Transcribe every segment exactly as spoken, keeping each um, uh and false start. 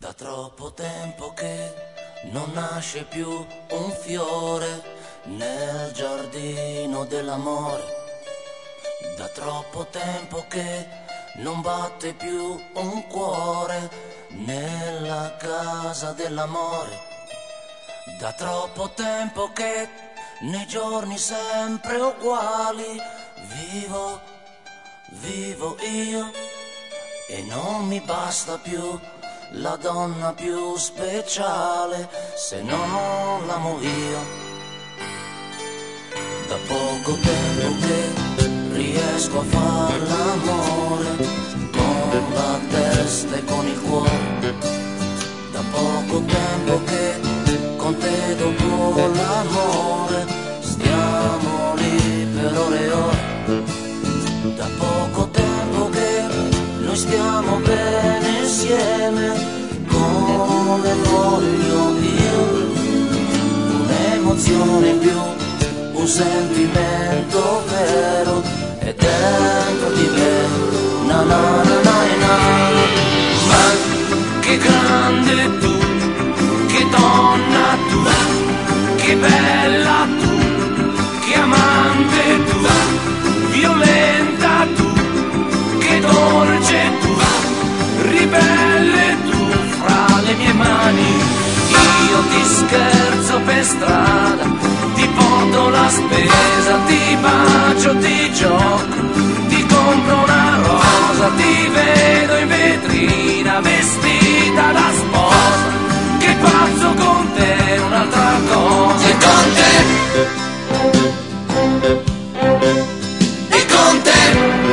Da troppo tempo che non nasce più un fiore nel giardino dell'amore. Da troppo tempo che non batte più un cuore nella casa dell'amore. Da troppo tempo che nei giorni sempre uguali vivo, vivo io e non mi basta più la donna più speciale se non l'amo io. Da poco tempo che riesco a far l'amore con la testa e con il cuore. Da poco tempo che con te dopo l'amore stiamo lì per ore e ore. Da poco tempo che noi stiamo bene insieme come voglio io. Un'emozione in più, un sentimento vero è dentro di me. Na na na na na. Ma che grande tu, che donna tu, che bella tu, che amante tu, violenta tu, che dolce tu, ribelle tu fra le mie mani. Io ti scherzo per strada, ti porto la spesa, ti bacio, ti gioco, ti compro una rosa, ti vedo in vetrina vestita da sposa. Che pazzo con te, un'altra cosa. E con te, e con te,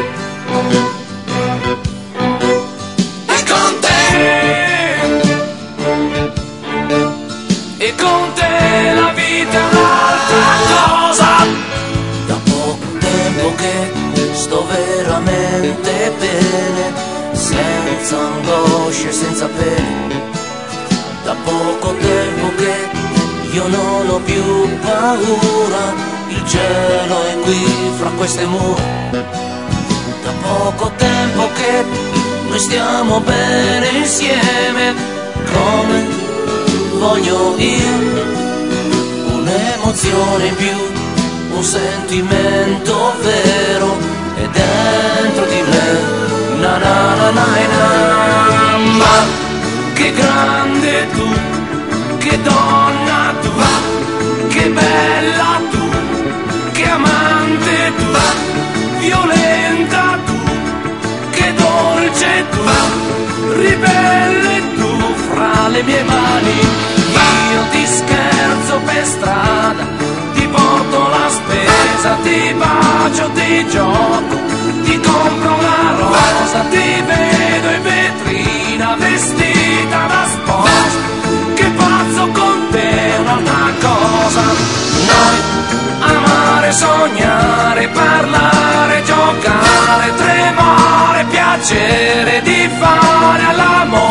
e con te, e con te la vita è un'altra cosa. Da poco tempo che sto veramente bene, senza angosce, senza pene. Da poco tempo che io non ho più paura, il cielo è qui fra queste mura. Da poco tempo che noi stiamo bene insieme come voglio io. Un'emozione in più, un sentimento vero è dentro di me. Na na na na na. Ma che grande tu, che donna tu, che bella tu, che amante tu, violenta tu, che dolce tu, ribelle tu fra le mie mani. Io ti scherzo per strada, ti porto la spesa, ti bacio, ti gioco, ti compro una rosa, ti vedo in vetrina vestita da sposa. Che pazzo con te è un'altra cosa. Noi amare, sognare, parlare, giocare, tremare, piacere di fare all'amore.